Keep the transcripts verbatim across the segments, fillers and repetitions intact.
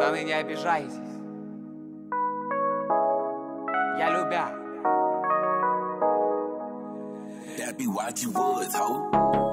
Пацаны, не обижайтесь. Я любя. That be what you would, ho.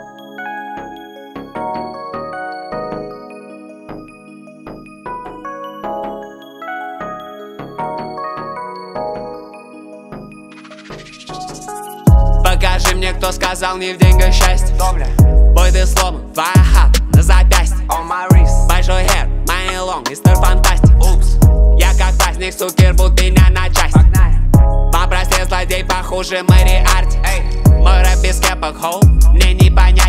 Покажи мне, кто сказал не в деньгах счастье. Бой, ты сломан, твоя хата на запястье. Большой хер, money long, мистер Фантастик. Я как праздник, сукер, рвут меня на части. Попросил злодей похуже Мэри Арти. Мой рэп без кепок, хоу, мне не понять.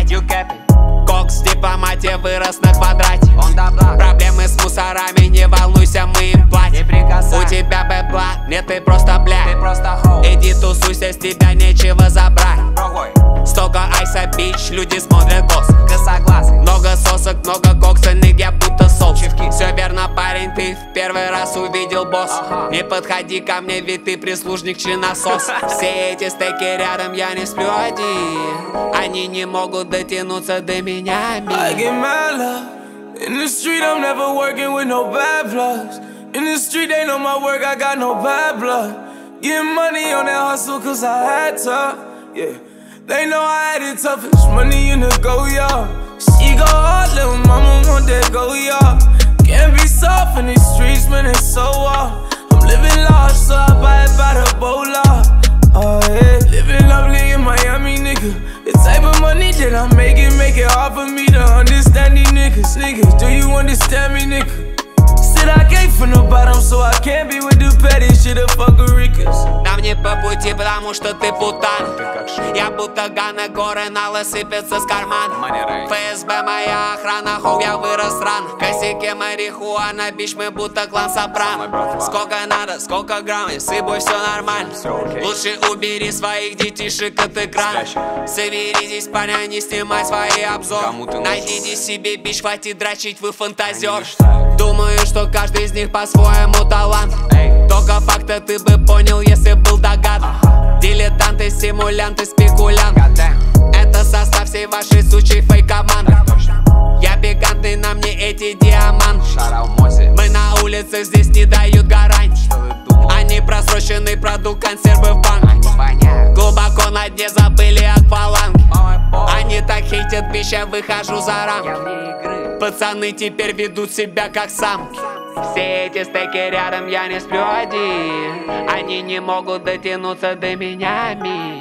Кокс, дипломатия вырос на квадрате. Проблемы с мусорами, не волнуйся, мы им платим. У тебя бэбла, нет, ты просто бля. Иди тусуйся, с тебя нечего забрать. Столько айса, бич, люди смотрят косо. Много сосок, много кокса, я будто соус. Все верно, парень, ты в первый раз увидел босса. Не подходи ко мне, ведь ты прислужник чиносос. Все эти стейки рядом, я не сплю один. Они не могут дотянуться до меня. I get mad love. In the street, I'm never working with no bad plugs. In the street, they know my work, I got no bad blood. Getting money on that hustle, cause I had to, yeah. They know I had it toughest, money in the go, y'all. She go hard, little mama want that go, y'all. Can't be soft in these streets, man, it's so off. I'm living large, so I buy it by the bola. Oh yeah, living lovely in Miami, nigga. The type of money that I'm making, make it hard for me to understand these niggas. Niggas, do you understand me, nigga? Said I came from the bottom, so I can't be with the petty shit of fuckerikas. Нам не по пути, потому что ты путан. Я будто Гана, горы налы сыпятся с кармана. ФСБ моя охрана, хоу, я вырос рано. Косяки марихуана, бич, мы будто клан Сопрано. Сколько надо, сколько грамм, и с тобой все нормально. Лучше убери своих детишек от экрана. Соберитесь, парня, не снимай свои обзоры. Найдите себе бич, хватит дрочить, вы фантазер. Думаю, что каждый из них по-своему талант. Только факта ты бы понял, если был догад. Дилетанты, симулянты, спекулянты. Это состав всей вашей сучей фейк-команды. Я пикантный, на мне эти диаманты. Мы на улицах, здесь не дают гарантий. Они просроченный продукт, консервы в банке. Глубоко на дне забыли акваланги. Они так хейтят, бич, я выхожу за рамки. Пацаны теперь ведут себя как самки. Все эти стейки рядом, я не сплю один. Они не могут дотянуться до меня.